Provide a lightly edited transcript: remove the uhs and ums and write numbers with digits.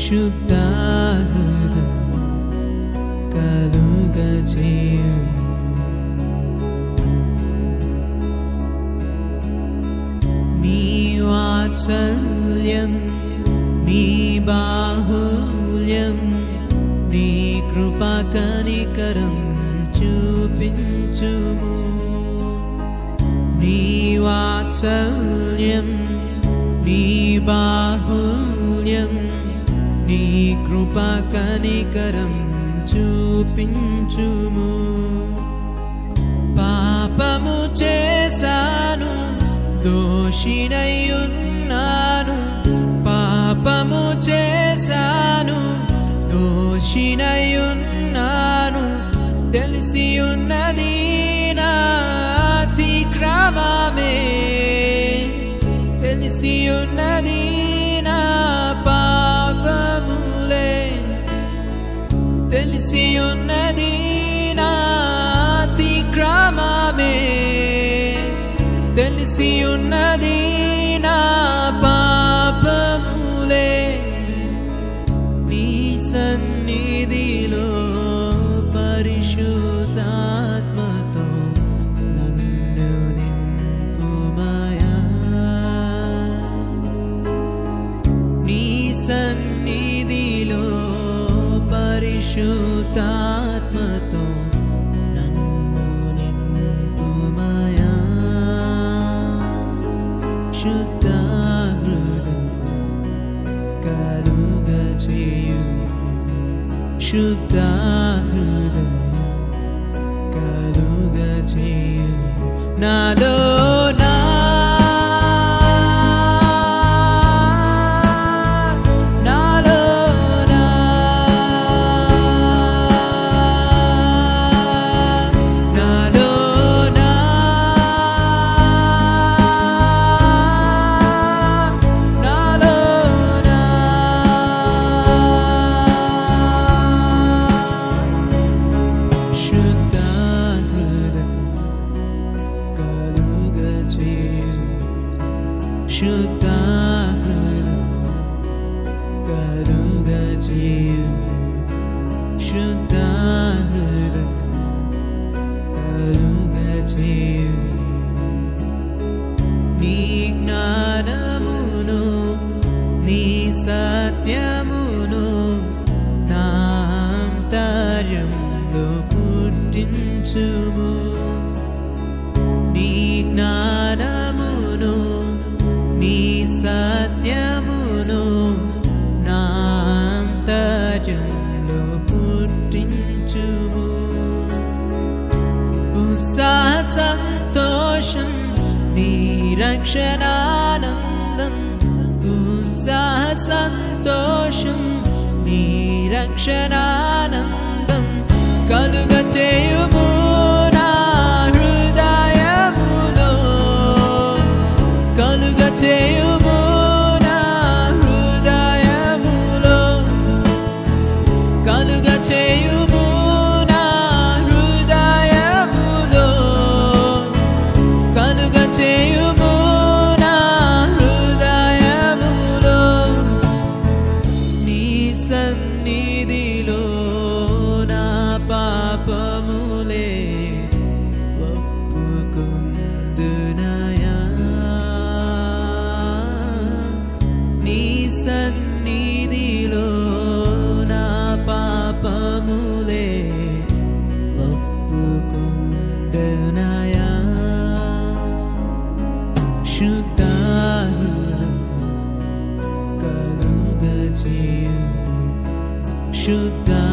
శుద్ధ హృదయం కలుగజేయు నీ వాత్సల్యం నీ బాహుల్యం నీ కృపా కనికరం చూపించుము నీ వాత్సల్యం నీ బాహుల్యం నీ కృపా కనికరం చూపించుము పాపము చేశాను దోషినయ్యున్నాను పాపము చేశాను దోషినయ్యున్నాను తెలిసి ఉన్నది నా అతిక్రమమే తెలిసి ఉన్నది నా పాపములే తెలిసి ఉన్నది నా అతిక్రమమే తెలిసి ఉన్నది నా పాపములే నీ సన్నిధిలో పరిశుద్ధాత్మతో నన్ను నింపుమయా నీ సన్నిధిలో పరిశుద్ధాత్మతో నన్ను నింపుమయా శుద్ధ హృదయం కలుగజేయు శుద్ధ హృదయం కలుగజేయు నాలో శుద్ధ హృదయం కలుగజేయు శుద్ధ హృదయం కలుగజేయు నీ జ్ఞానమును నీ సత్యమును నా అంతర్యంలో పుట్టించుము నీ జ్ఞానమును నీ సత్యమును నా అంతర్యంలో పుట్టించుము ఉత్సాహ సంతోషం నీ రక్షణానందం ఉత్సాహ సంతోషం నీ రక్షణానందం కలుగచేయుము నా హృదయములో కలుగచేయుము నా హృదయములో కలుగచేయుము నా హృదయములో కలుగచేయుము నా హృదయములో నీ సన్నిధిలో నా పాపములే ఒప్పుకుందునయా నీ సన్నిధిలో నా పాపములే ఒప్పుకుందునయా శుద్ధ హృదయం కలుగజేయు శుద్ధ